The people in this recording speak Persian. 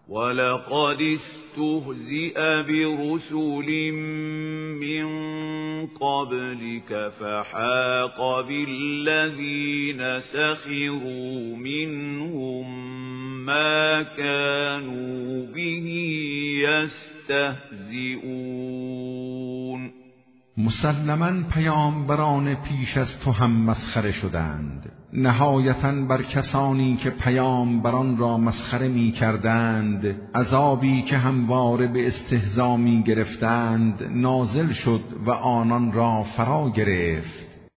ولقد استهزئ برسل من قبلك فحاق بالذين سخروا منهم ما كانوا به یستهزئون. مسلماً پیامبران پیش از تو هم مسخره شدند. نهایتاً بر کسانی که پیامبران را مسخره می کردند عذابی که همواره به استهزا می گرفتند نازل شد و آنان را فرا گرفت.